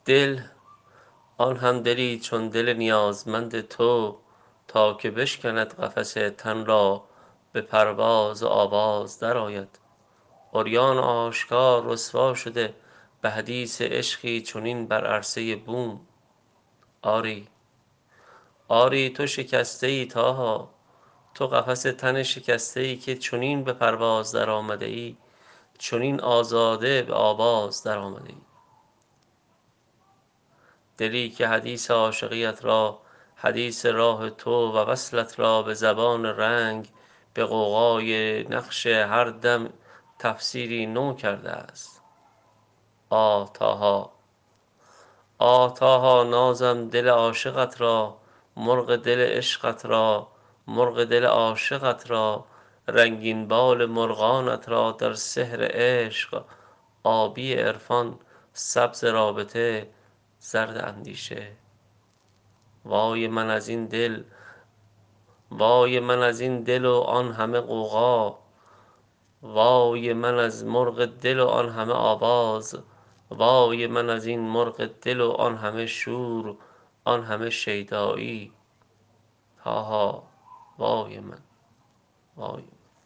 دل، آن هم دلی چون دل نیازمند تو، تا که بشکند قفس تن را به پرواز و آواز درآید. عریان و آشکار رسوا شده به حدیث عشقی چنین بر عرصه بوم. آری، آری تو شکسته ای طاها، تو قفس تن شکسته ای که چنین به پرواز درآمده ای، چنین آزاده به آواز درآمده ای. دلی که حدیث عاشقیت را، حدیث راه تو و وصلت را به زبان رنگ، به غوغای نقش هر دم تفسیری نو کرده است. آه طاها، آه طاها، نازم دل عاشقت را، مرغ دل عشقت را، مرغ دل عاشقت را، رنگین بال مرغانت را در سحر عشق، آبی عرفان، سبز رابطه، زرد اندیشه. وای من از این دل، وای من از این دل و آن همه غوغا، وای من از مرغ دل و آن همه آواز، وای من از این مرغ دل و آن همه شور، آن همه شیدایی. ها ها، وای من، وای من.